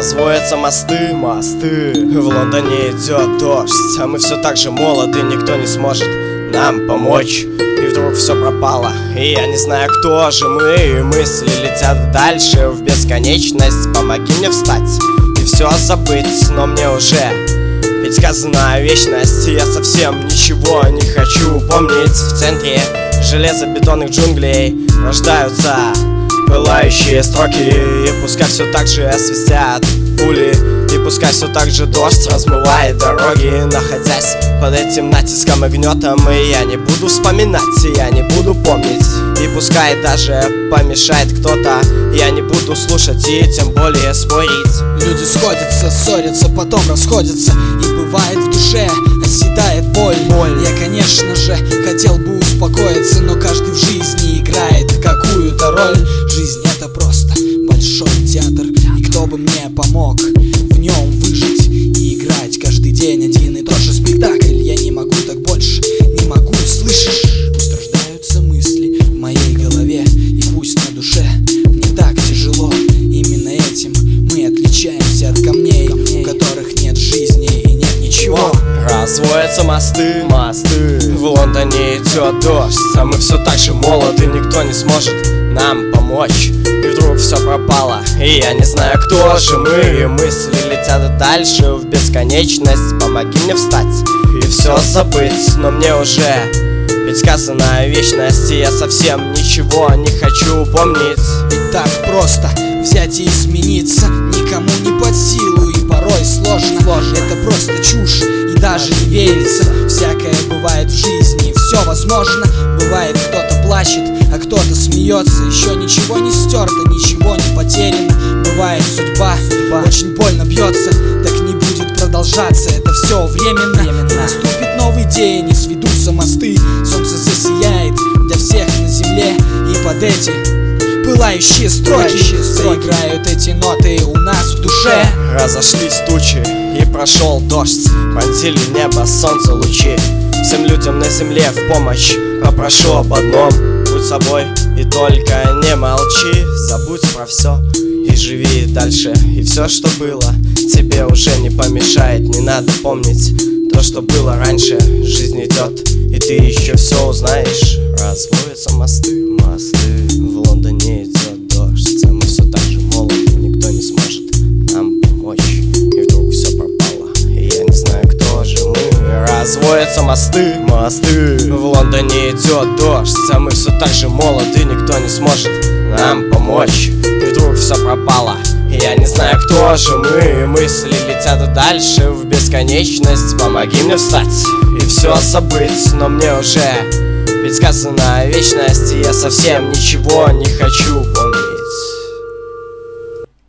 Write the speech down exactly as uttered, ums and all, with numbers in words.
Разводятся мосты, мосты. В Лондоне идет дождь, а мы все так же молоды, никто не сможет нам помочь. И вдруг все пропало, и я не знаю, кто же мы. И мысли летят дальше в бесконечность. Помоги мне встать и все забыть, но мне уже ведь сказана вечность. Я совсем ничего не хочу помнить. В центре железобетонных джунглей рождаются пылающие строки. И пускай все так же свистят пули, и пускай все так же дождь размывает дороги. Находясь под этим натиском и гнетом, и я не буду вспоминать, я не буду помнить. И пускай даже помешает кто-то, я не буду слушать и тем более спорить. Люди сходятся, ссорятся, потом расходятся, и бывает в душе оседает боль. боль. Я, конечно же, хотел бы успокоиться, но каждый в жизни играет какую-то роль. Жизнь — это просто большой театр, и кто бы мне помог в нем выжить и играть каждый день один и тот же спектакль. Я не могу так больше, не могу, слышишь? Пусть рождаются мысли в моей голове, и пусть на душе мне так тяжело. Именно этим мы отличаемся от камней, у которых нет жизни и нет ничего. Разводятся мосты, мосты. В Лондоне идет дождь, а мы все так же молоды, никто не сможет нам помочь. И вдруг все пропало, и я не знаю, кто же мы. И мысли летят дальше в бесконечность. Помоги мне встать и все забыть, но мне уже ведь сказана вечность. И я совсем ничего не хочу помнить. Ведь так просто взять и измениться никому не под силу, и порой сложно, сложно. Это просто чушь, и даже не верится. Всякое бывает в жизни, все возможно. Бывает, кто-то плачет, а кто-то смеется. Еще ничего не стерто, ничего не потеряно. Бывает, судьба, судьба очень больно бьется, так не будет продолжаться. Это все временно, временно. Наступит новый день, и сведутся мосты. Солнце засияет для всех на земле, и под эти пылающие строки заиграют эти ноты у нас в душе. Разошлись тучи, и прошел дождь, пронзили небо солнце лучи. Всем людям на земле в помощь попрошу об одном: будь собой и только не молчи. Забудь про все и живи дальше. И все, что было, тебе уже не помешает. Не надо помнить то, что было раньше. Жизнь идет, и ты еще все узнаешь. Разводятся мосты, мосты. В Лондоне идет дождь, а мы все так же молоды, никто не сможет нам помочь. И вдруг все пропало, и я не знаю, кто же мы. Разводятся мосты, мосты. В Лондоне идет дождь, а мы все так же молоды, никто не сможет нам помочь. И вдруг все пропало, и я не знаю, кто же мы. Мысли летят дальше в бесконечность. Помоги мне встать и все забыть, но мне уже ведь сказана вечность. И я совсем ничего не хочу помнить.